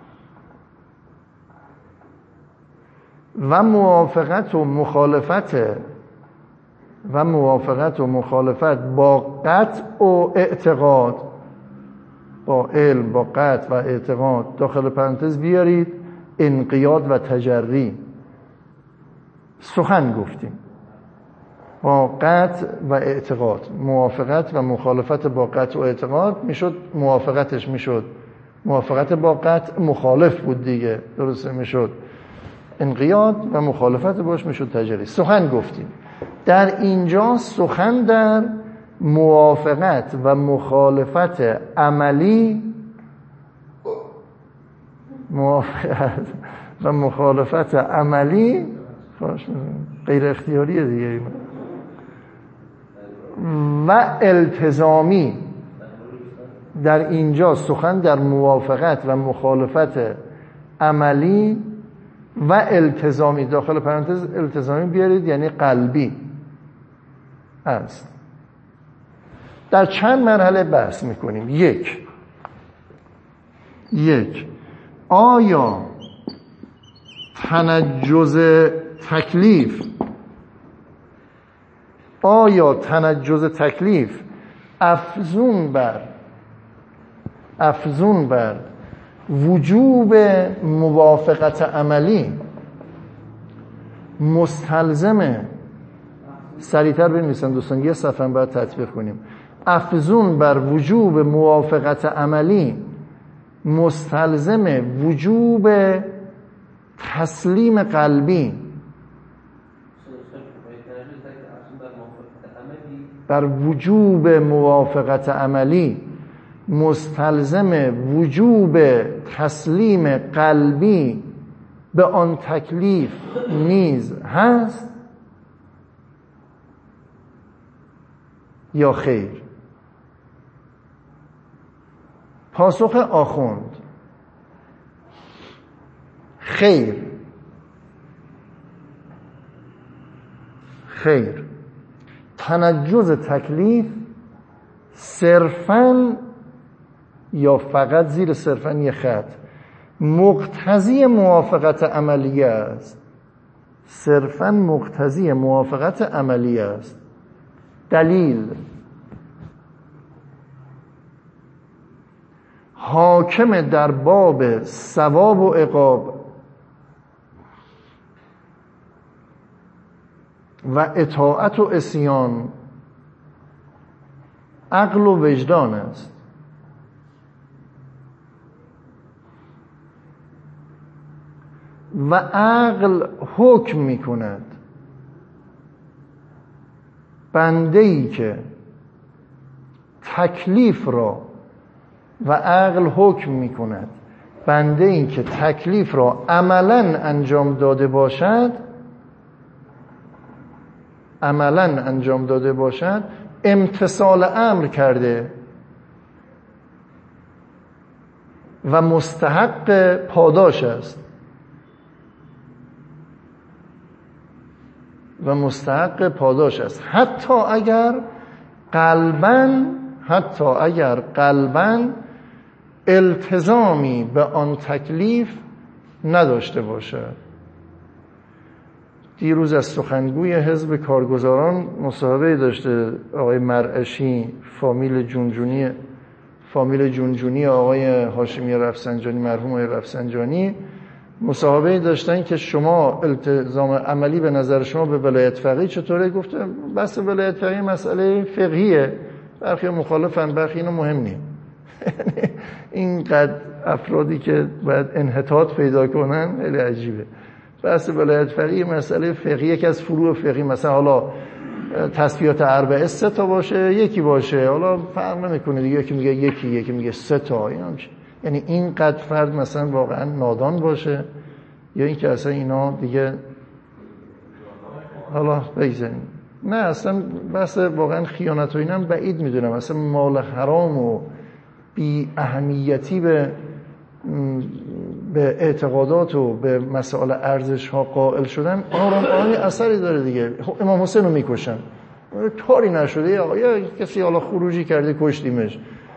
و موافقت و مخالفت و موافقت و مخالفت با قطع و اعتقاد، با علم، با قطع و اعتقاد، داخل پرانتز بیارید انقیاد و تجری. سخن گفتیم با قطع و اعتقاد، موافقت و مخالفت با قطع و اعتقاد میشد، موافقتش میشد موافقت با قطع، مخالف بود دیگه، درسته، میشد انقیاد، و مخالفت باش میشد تجری. سخن گفتیم. در اینجا سخن در موافقت و مخالفت عملی، موافقت و مخالفت عملی غیر اختیاریه دیگه، و التزامی. در اینجا سخن در موافقت و مخالفت عملی و التزامی، داخل پرانتز التزامی بیارید یعنی قلبی است. در چند مرحله بحث میکنیم. یک یک آیا تنجز تکلیف آیا تنجز تکلیف افزون بر افزون بر وجوب موافقت عملی مستلزم سریعتر بنویسن دوستان، یه صفحه باید تطبیق کنیم. افزون بر وجوب موافقت عملی مستلزم وجوب تسلیم قلبی بر وجوب موافقت عملی مستلزم وجوب تسلیم قلبی به آن تکلیف نیز هست یا خیر؟ پاسخ آخوند: خیر. خیر. تنجز تکلیف صرفاً یا فقط زیر صرفاً یه خط مقتضی موافقت عملیه است. صرفاً مقتضی موافقت عملیه است. دلیل: حاکم در باب ثواب و عقاب و اطاعت و عصیان عقل و وجدان است. و عقل حکم می کند بنده‌ای که تکلیف را و عقل حکم می کند بنده‌ای که تکلیف را عملاً انجام داده باشد عملاً انجام داده باشد امتثال امر کرده و مستحق پاداش است و مستحق پاداش است حتی اگر قلباً حتی اگر قلباً التزامی به آن تکلیف نداشته باشد. دیروز از سخنگوی حزب کارگزاران مصاحبه داشته آقای مرعشی، فامیل جونجونی فامیل جونجونی آقای هاشمی رفسنجانی، مرحوم آقای رفسنجانی، مصاحبه داشتن که شما التزام عملی به نظر شما به ولایت فقیه چطوره؟ گفته بس ولایت فقیه مسئله فقهیه، برخی مخالفن، برخی اینو مهم نیست. اینقدر افرادی که باید انحطاط پیدا کنن خیلی عجیبه. بحث ولایت فقیه مسئله فقهیه که از فروع فقهی، مثلا حالا تصفیات اربعه سه تا باشه یکی باشه، حالا فرق نمیکنه دیگه، یکی میگه یکی یکی میگه سه تا، اینا میشه. یعنی اینقدر فرد مثلا واقعا نادان باشه یا اینکه اصلا اینا دیگه حالا بگذاریم. نه اصلا بحث واقعا خیانت و اینا بعید میدونم، اصلا مال حرام و بی اهمیتی به به اعتقادات و به مسائل ارزش ها قائل شدن آرام آرامی اثری داره دیگه. امام حسین رو میکشن، کاری نشده، یا کسی حالا خروجی کرده کشتیمش،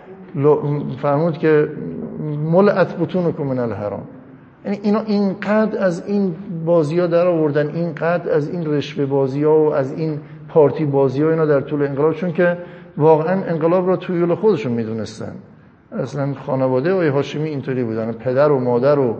فرمود که ملعت بطونکم من الحرام. یعنی اینا اینقدر از این بازی ها در آوردن، اینقدر از این رشوه بازی ها و از این پارتی بازی ها اینا در طول انقلاب، چون که واقعا انقلاب را تویل خودشون میدونستن. اصلا خانواده آقای هاشمی اینطوری بودن، پدر و مادر و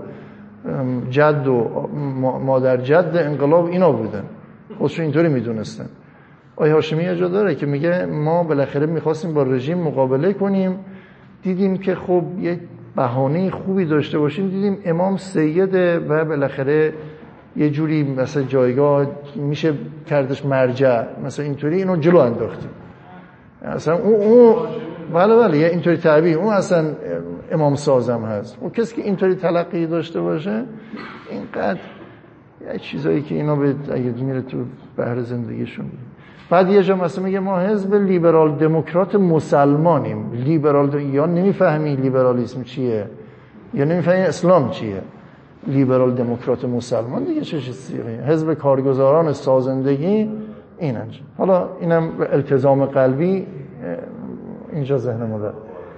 جد و مادر جد انقلاب اینا بودن، خودشون اینطوری میدونستن. آقای هاشمی یه جا داره که میگه ما بالاخره میخواستیم با رژیم مقابله کنیم، دیدیم که خب یه بهانه خوبی داشته باشیم، دیدیم امام سیده و بالاخره یه جوری مثلا جایگاه میشه کردش مرجع، مثلا اینطوری اینو جلو انداختیم. اصلا اون اون بله بله یه اینطوری تعبیر، اون اصلا امام سازم هست. اون کسی که اینطوری تلقی داشته باشه اینقدر یه چیزایی که اینا به اگه میره تو بحر زندگیشون. بعد یه جا مثلا میگه ما حزب لیبرال دموکرات مسلمانیم. لیبرال د... یا نمیفهمی لیبرالیسم چیه یا نمیفهمی اسلام چیه. لیبرال دموکرات مسلمان دیگه چه چیزیه؟ حزب کارگزاران سازندگی اینن. حالا اینم التزام قلبی اینجا ذهن ما داره.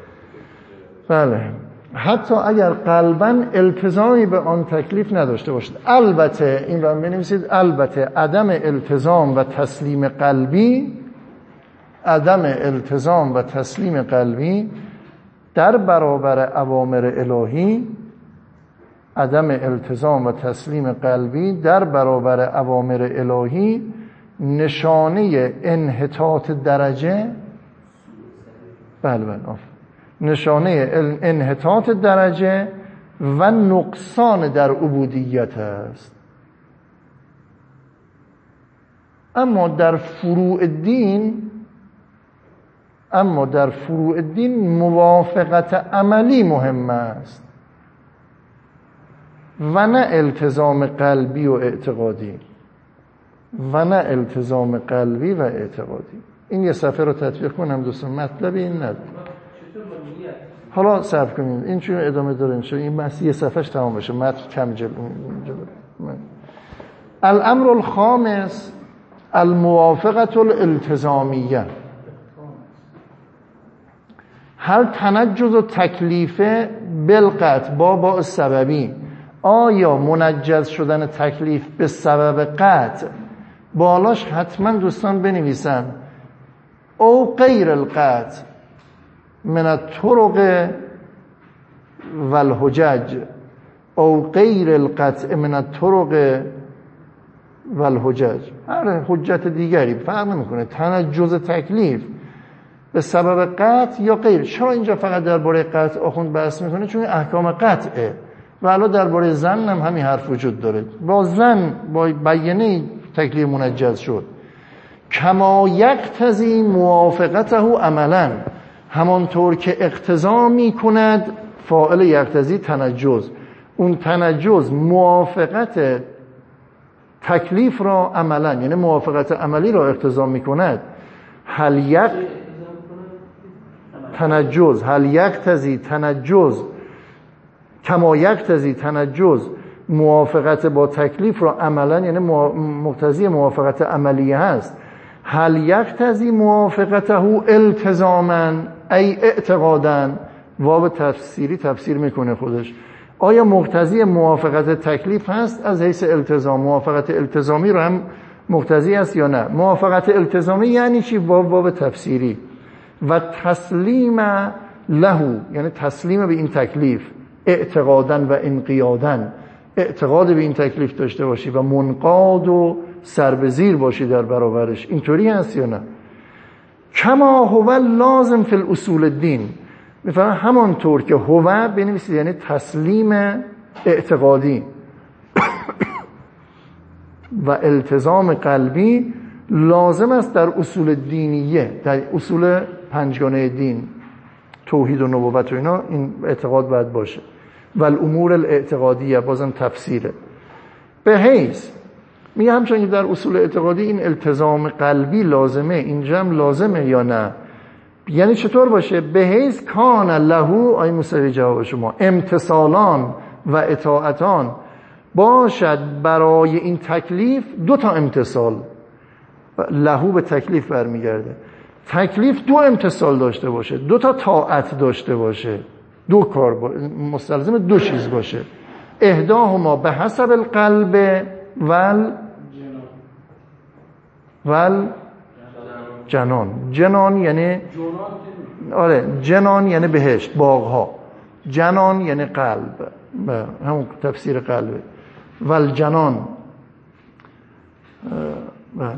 بله حتی اگر قلباً التزامی به آن تکلیف نداشته باشد. البته این رو بنویسید، البته عدم التزام و تسلیم قلبی عدم التزام و تسلیم قلبی در برابر اوامر الهی عدم التزام و تسلیم قلبی در برابر اوامر الهی نشانه انحطاط درجه، بله بله نشانه انحطاط درجه و نقصان در عبودیت است. اما در فروع دین اما در فروع دین موافقت عملی مهم است و نه التزام قلبی و اعتقادی و نه التزام قلبی و اعتقادی. این یه صفحه رو تطبیق کنم دوستان، مطلب این نداره. حالا صبر کنید این چون ادامه داره میشه، این بحث یه صفحهش تمام بشه، متن کم جلو. الامر الخامس الموافقت الالتزامیه. هل تنجز و تکلیفه بالقطع با با سببی، آیا منجز شدن تکلیف به سبب قطع بالاش حتما دوستان بنویسن او غیر القطع من الطرق والحجج او غیر القطع من الطرق والحجج، هر حجت دیگری فرق نمیکنه، تنجز تکلیف به سبب قطع یا غیر. چرا اینجا فقط درباره قطع آخوند بحث میکنه؟ چون احکام قطعه و الان درباره زن هم همین حرف وجود داره. با زن با بیانه تکلیف منجز شد. کما یقتضی موافقته عملا، همانطور که اقتضا میکند فاعل یقتضی تنجز، اون تنجز موافقت تکلیف را عملا، یعنی موافقت عملی را اقتضا میکند. هل یک تنجز هل یقتضی تنجز کما یقتضی تنجز موافقت با تکلیف را عملا، یعنی مقتضی موافقت عملیه هست. هل یقتضی موافقته التزاما ای اعتقادا، واو تفسیری تفسیر میکنه خودش. آیا مقتضی موافقت تکلیف هست از حیث التزام؟ موافقت التزامی رو هم مقتضی است یا نه؟ موافقت التزامی یعنی چی؟ واو واو تفسیری. و تسلیم له یعنی تسلیم به این تکلیف، اعتقاداً و انقیاداً، اعتقاد به این تکلیف داشته باشی و منقاد و سربزیر باشی در برابرش. اینطوری هست یا نه؟ کما هو لازم فی الاصول الدین، میفهمم همانطور که هو بنویسید یعنی تسلیم اعتقادی و التزام قلبی لازم است در اصول دینیه، در اصول پنجگانه دین، توحید و نبوت و اینا، این اعتقاد باید باشه. و الامور الاعتقادیه بازم تفسیره. به حیث میگه همچنین در اصول اعتقادی این التزام قلبی لازمه، اینجا هم لازمه یا نه؟ یعنی چطور باشه؟ به حیث کان له، آیه موسوی جواب شما، امتثالان و اطاعتان باشد برای این تکلیف دو تا امتثال. لهو به تکلیف برمیگرده. تکلیف دو امتثال داشته باشه، دو تا طاعت داشته باشه، دو کار با... مستلزم دو چیز باشه. احداهما به حسب القلب ول ول جنان. جنان یعنی آره جنان یعنی بهشت، باغها. جنان یعنی قلب، همون تفسیر قلبه. ول جنان بله.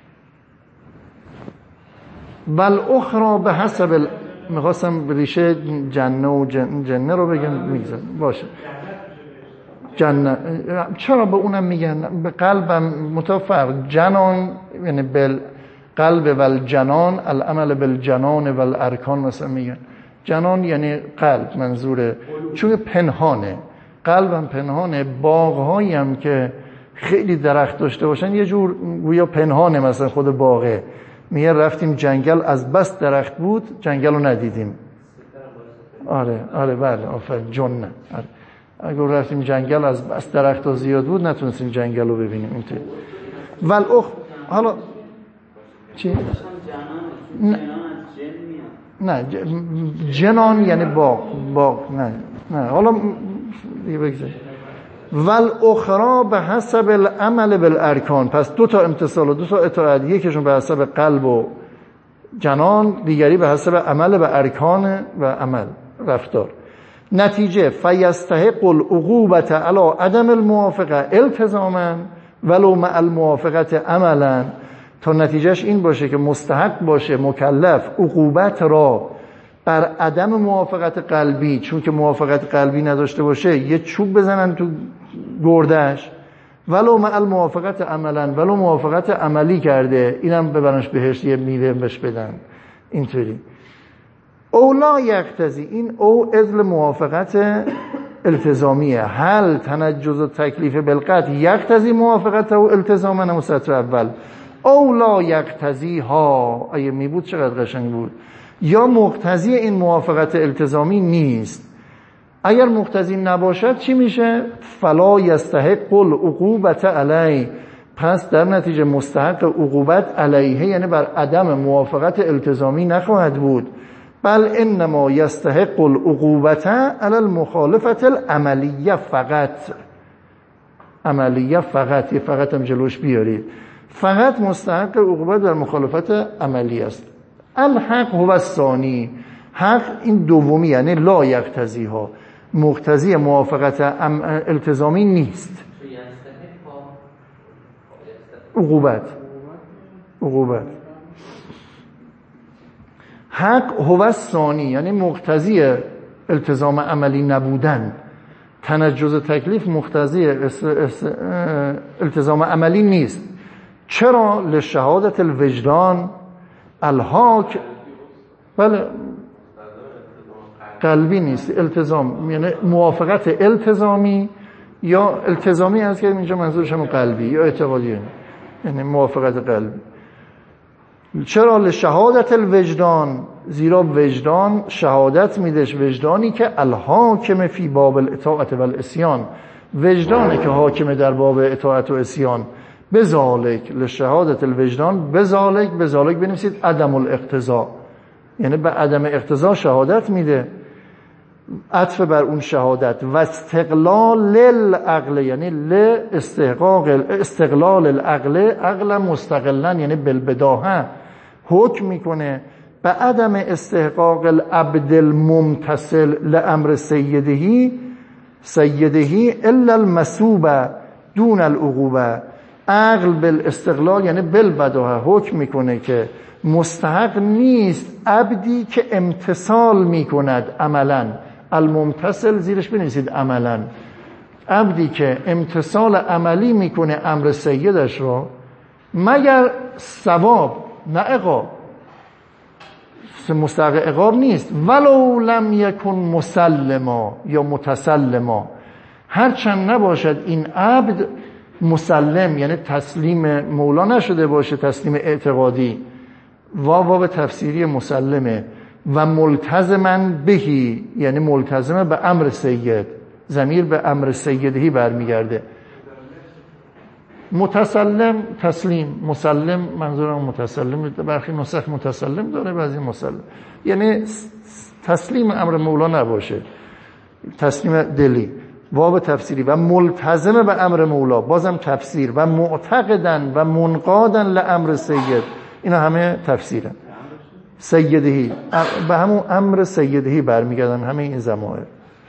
ول اخرى به حسب ال... میخواستم ریشه جنه و جن... جنه رو بگم میگذارم باشه. جنه چرا به اونم میگن؟ به قلبم متفرق. جنان یعنی بل قلب ول جنان، العمل بالجنان ول ارکان مثلا میگن. جنان یعنی قلب منظوره، چون پنهانه، قلبم پنهانه. باغهایی هم که خیلی درخت داشته باشن یه جور گویا پنهانه، مثلا خود باغه. میگه رفتیم جنگل از بس درخت بود جنگل رو ندیدیم. آره آره بله آفرین جنه. آره. اگر رفتیم جنگل از بس درخت ها زیاد بود نتونستیم جنگل رو ببینیم. اینطوری. ول اخ حالا چی؟ نه نه جنان یعنی باغ باغ نه نه حالا دیگه بگذاریم. ول اخرى به حسب العمل بالارکان، پس دو تا امتثال و دو تا اطاعت، یکیشون به حسب قلب و جنان، دیگری به حسب عمل به ارکان و عمل رفتار. نتیجه فیستحق العقوبة علی عدم الموافقه التزاما ولو مع الموافقه عملا، تا نتیجهش این باشه که مستحق باشه مکلف عقوبت را بر عدم موافقت قلبی، چون که موافقت قلبی نداشته باشه یه چوب بزنن تو گردش، ولو مع الموافقت عملا، ولو موافقت عملی کرده اینم ببرنش بهشت یه میوه بهش بدن. اینطوری او لا یقتضی، این او اذل موافقت التزامیه. هل تنجز و تکلیف بالقطع یقتضی موافقت او التزاما، نمو سطر اول. او لا یقتضی ها، اگه می بود چقدر قشنگ بود. یا مقتضی این موافقت التزامی نیست. اگر مقتضی نباشد چی میشه؟ فلا یستحق العقوبت علیه، پس در نتیجه مستحق عقوبت علیه یعنی بر عدم موافقت التزامی نخواهد بود. بل انما یستحق العقوبت علی المخالفت العملیه فقط. عملیه فقط، یه فقط هم جلوش بیارید. فقط مستحق عقوبت در مخالفت عملی است. الحق هو الثانی، حق این دومی یعنی لا یقتضی ها، مقتضی موافقت التزامی نیست. عقوبت عقوبت حق هو الثانی یعنی مقتضی التزام عملی نبودن. تنجز تکلیف مقتضی التزام عملی نیست. چرا؟ لشهادت الوجدان الحاک، بله قلبی نیست. التزام یعنی موافقت التزامی، یا التزامی هست که اینجا منظورش هم قلبی یا اعتقادی، یعنی موافقت قلبی. چرا؟ لشهادت الوجدان، زیرا وجدان شهادت میدهش، وجدانی که الحاکم فی باب الاطاعت و العصیان، وجدانی که حاکم در باب اطاعت و عصیان. بذالک لشهادت الوجدان، بذالک بذالک بنویسید عدم الاقتضاء، یعنی به عدم اقتضا شهادت میده، عطف بر اون شهادت. و استقلال العقل یعنی ل استحقاق استقلال العقل، عقل مستقلا یعنی بالبداهه حکم میکنه به عدم استحقاق العبد الممتثل لامر سیدهی سیدهی الا المثوبه دون العقوبه. عقل بالاستقلال یعنی بالبداهه حکم میکنه که مستحق نیست عبدی که امتثال میکند عملا، الممتثل زیرش بنویسید عملا، عبدی که امتثال عملی میکنه امر سیدش رو، مگر ثواب نه عقاب، مستحق عقاب نیست. ولو لم یکن مسلما یا متسلما، هرچند نباشد این عبد مسلم یعنی تسلیم مولا نشده باشه، تسلیم اعتقادی، واو به تفسیری مسلمه. و ملتزمن بهی یعنی ملتزمه به امر سید، ضمیر به امر سیدهی برمیگرده. متسلم تسلیم، مسلم منظورم متسلم، برخی نسخ متسلم داره بعضی مسلم، یعنی تسلیم امر مولا نباشه، تسلیم دلی. واو تفسیری. و ملتزم به امر مولا بازم تفسیر. و معتقدن و منقادن لامر سید، اینا همه تفسیرن. سیدهی به همون امر سیدهی برمیگردن همه این ضمائر.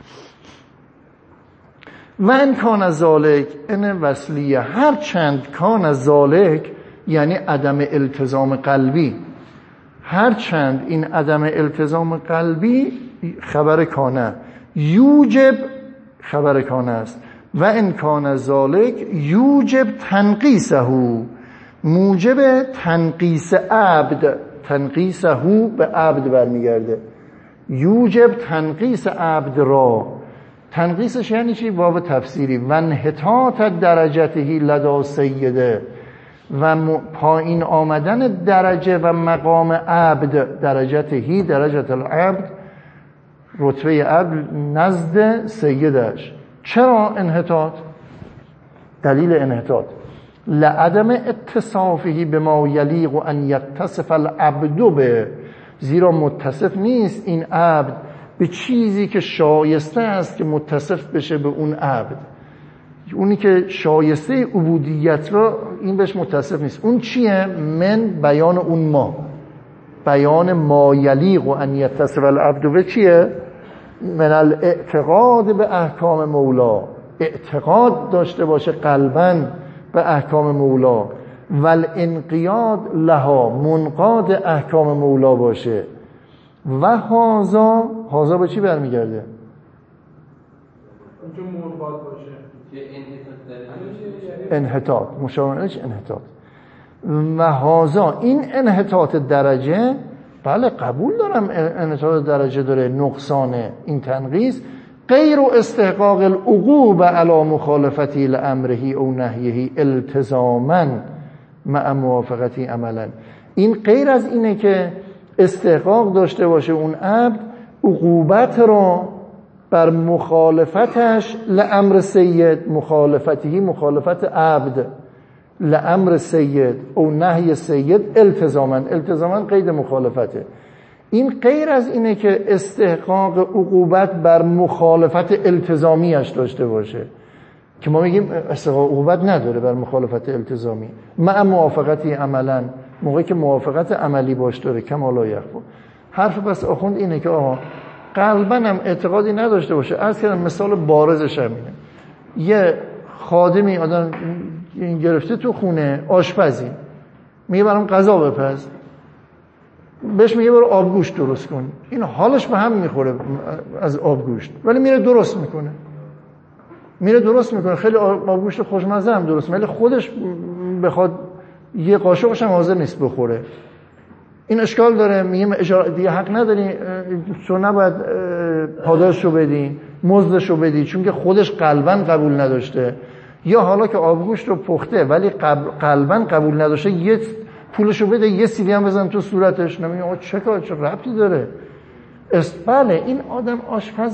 و ان کان ذالک ان وصلیه، هر چند کان ذالک یعنی عدم التزام قلبی، هر چند این عدم التزام قلبی خبر کانه، یوجب خبر کانه است. و ان کان ذالک یوجب تنقیسه، موجب تنقیس عبد، تنقیسه به عبد برمیگرده، یوجب تنقیس عبد را. تنقیسش یعنی چی؟ باب تفسیری. و انحطاط درجته لدا سیده، و پایین آمدن درجه و مقام عبد، درجتهی درجت العبد، رتبه عبد نزد سیدش. چرا انحطاط؟ دلیل انحطاط لعدم اتصافه بما یلیق ان یتصف العبد به، زیرا متصف نیست این عبد به چیزی که شایسته است که متصف بشه به اون عبد. اونی که شایسته عبودیت را این بهش متصف نیست. اون چیه؟ من بیان اون ما، بیان ما یلیق ان یتصف العبد به چیه؟ من الاعتقاد به احکام مولا، اعتقاد داشته باشه قلباً به احکام مولا. والانقیاد لها، منقاد احکام مولا باشه. و هازا، هازا به چی برمیگرده؟ چون منقاد باشه انحطاط، مشابهش انحطاط. و هازا، این انحطاط درجه، بله قبول دارم انحطاط درجه داره، نقصان این تنقیص، غیر استحقاق العقوبة علی مخالفتی لامره او نهیه التزاما مع موافقتی عملا. این غیر از اینه که استحقاق داشته باشه اون عبد عقوبت را بر مخالفتش لامر سید، مخالفتی مخالفت عبد لامر سید او نهی سید التزاما، التزاما قید مخالفته. این غیر از اینه که استحقاق عقوبت بر مخالفت التزامیش داشته باشه که ما میگیم استحقاق عقوبت نداره بر مخالفت التزامی، مع موافقتی عملا، موقعی که موافقت عملی باش داره کما لا یخفی. حرف بس آخوند اینه که آها قلباً هم اعتقادی نداشته باشه. عرض کردم مثال بارزش هم اینه، یه خادمی آدم گرفته تو خونه، آشپزی میگه برام غذا بپز، بهش میگه برو آبگوشت درست کن، این حالش به هم میخوره از آبگوشت، ولی میره درست میکنه میره درست میکنه خیلی آبگوشت خوشمزه هم درست، ولی خودش بخواد یه قاشقش هم حاضر نیست بخوره. این اشکال داره. میگه اجاره دیگه حق نداری، تو نباید پاداششو بدی، مزدشو بدی، چون که خودش قلباً قبول نداشته. یا حالا که آبگوشت رو پخته ولی قلباً قبول نداشته، یه پولشو بده، یه سیلی هم بزن تو صورتش. نمیگه آقا چه کار، چه ربطی داره؟ بله این آدم آشپز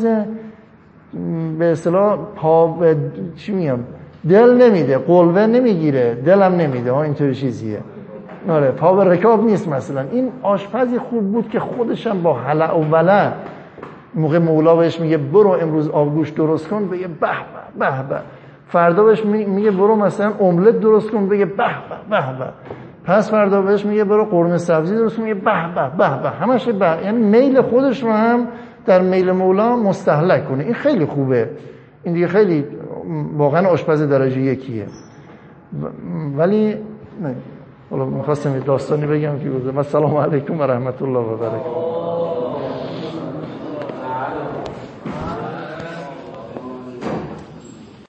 به اصطلاح پا چی میگم دل نمیده، قلبه نمیگیره، دلم نمیده، ها اینطوری چیزیه. آره پا به رکاب نیست. مثلا این آشپزی خوب بود که خودشم با هلع و ولع، موقع مولا بهش میگه برو امروز آبگوشت درست کن، بگه به به به به. فردا بهش میگه برو مثلا املت درست کن، بگه به به به به. پس فردا بهش میگه برو قرمه سبزی درست کن، میگه به به به به. همش به، یعنی میل خودش رو هم در میل مولا مستهلک کنه. این خیلی خوبه، این دیگه خیلی واقعا آشپز درجه یکیه. ولی نه، حالا می‌خواستم یه داستانی بگم که گفتم. السلام علیکم و رحمت الله و برکاته.